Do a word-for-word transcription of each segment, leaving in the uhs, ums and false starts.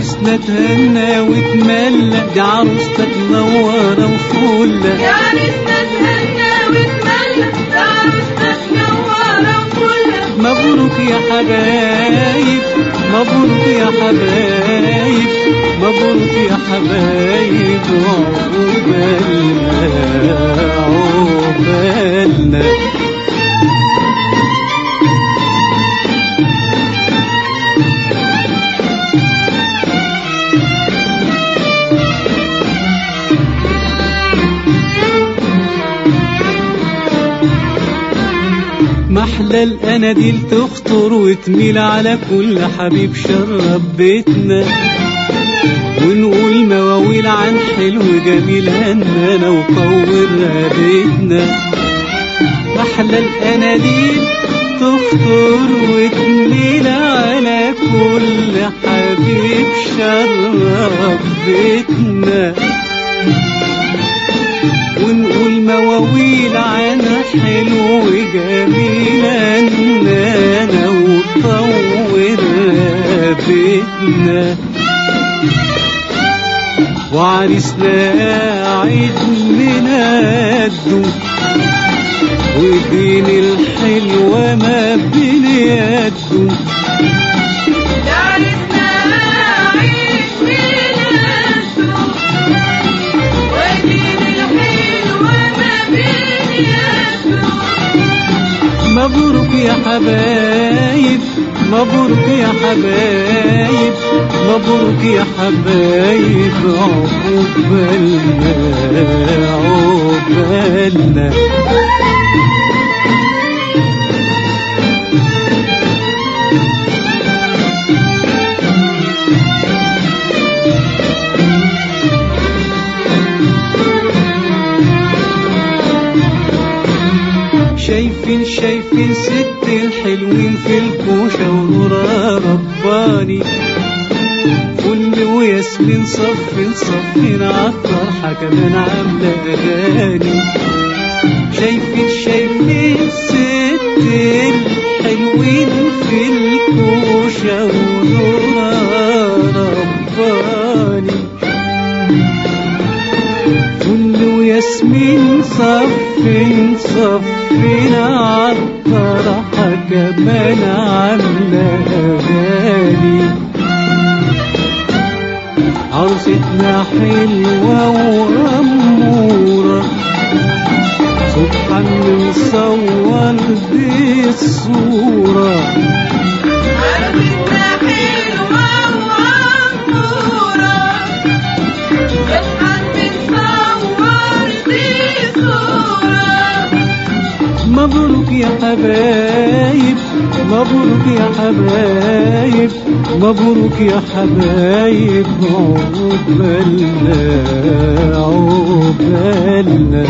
عريسنا تهنى واتملى، دي عروسة منورة وفلة. يا عريسنا تهنى واتملى، دي عروسة منورة وفلة. مبروك يا حبايب، مبروك يا حبايب، مبروك يا حبايب، عقبالنا عقبالنا. محلى الأناديل تخطر وتميل على كل حبيب شرب بيتنا، ونقول مواويل عن حلو جميل هنانا وطور بيتنا. محلى الأناديل تخطر وتميل على كل حبيب شرب بيتنا، ونقول مواويل عن حلو جميل هنانا وطور بيتنا. وعريسنا عيد ميلاده ودين الحلوة ما بين يده. يا عريسنا عيد ميلاده ودين الحلوة ما بين يده. مبروك يا حبايب، مبروك يا حبايب، مبروك يا حبايب، عقبالنا عقبالنا. شايفين شايفين ست الحلوين في الكوشة ونورها رباني، فل وياسمين صفين صفين عالطرحة كمان عاملة أغاني. شايفين شايفين ست الحلوين في الكوشة ونورها رباني، فل وياسمين صفين صفين عالطرحة كمان عاملة أغاني. عروستنا حلوة وأمورة، سبحان مصور دي الصورة. عروستنا حلوة وأمورة، سبحان مصور دي الصورة. مبروك يا حبايب، مبروك يا حبايب، مبروك يا حبايب، عقبالنا عقبالنا.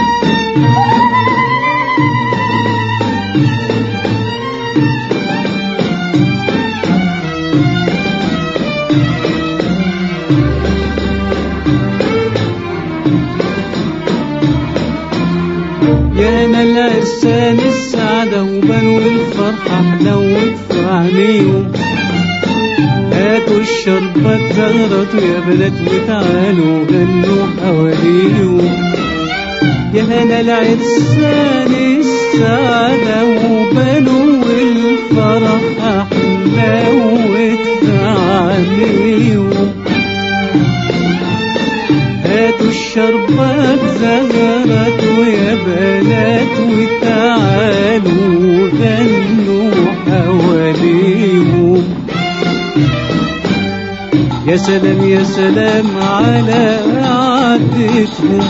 يا انا العرسان السعادة وبنو الفرحة حلوت في عينيهم. هاتوا الشربات زغرتوا يا بنات وتعالوا غنوا حواليهم. يا انا العرسان السعادة وبنو الفرحة حلوت في عينيهم. هاتوا الشربات زغرتوا يا بنات وتعالوا غنوا حواليهم. يا سلام يا سلام على قعدتهم،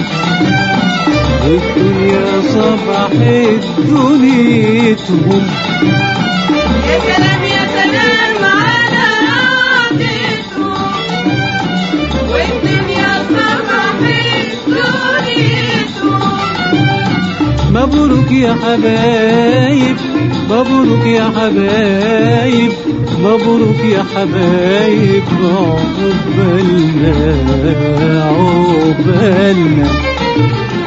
والدنيا صبحت دنيتهم. يا سلام يا سلام على قعدتهم، والدنيا صبحت دنيتهم. مبروك يا حبايب، مبروك يا حبايب، مبروك يا حبايب، عقبالنا عقبالنا.